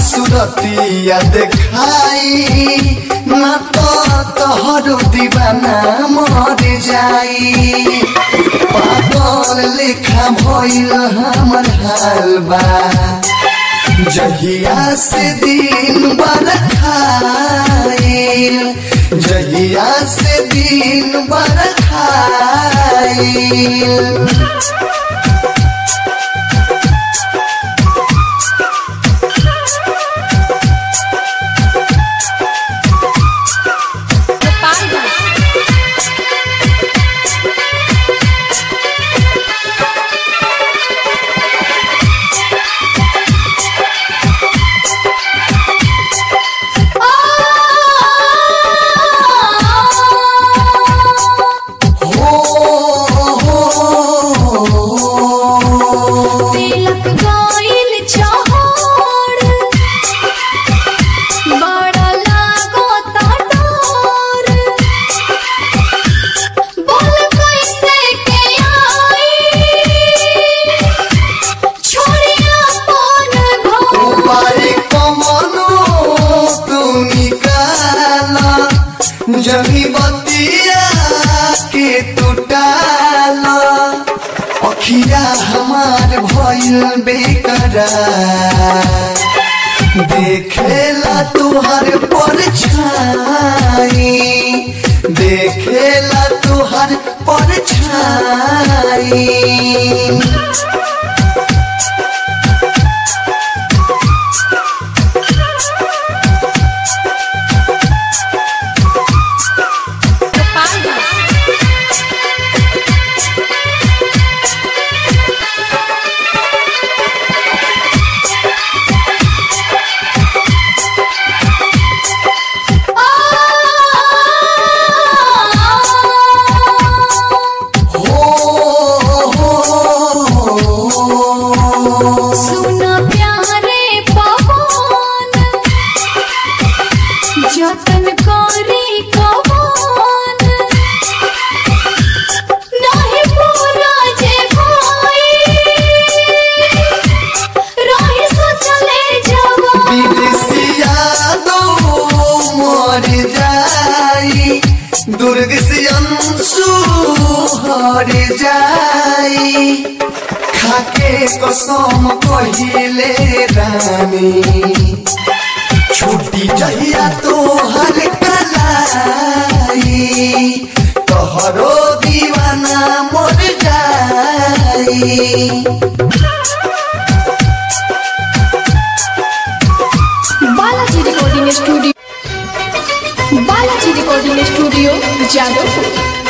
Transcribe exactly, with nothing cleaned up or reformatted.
सुरतिया देखाई ना तो तोहरो दीवाना मर जाई। पागल लेखा भइल हमर हाल बा जहिया से दिन बरखाइल, जहिया से दिन बरखाइल। जमी बतिया के टूटाला अखिया हमार भइल बेकरार। देखेला तुहर परछाई, देखेला तुहर परछाई। जतन करी कवन नहीं पूरा जे भाई रही सोचले जवान। विदेशिया दो मर जाई, दुर्ग से अंशु हर जाई। खाके कसम कहिले रानी छुट्टी जहिया तोहर कलाई, तोहरो दीवाना मर जाई। Balaji recording studio, Balaji recording studio Jadavpur.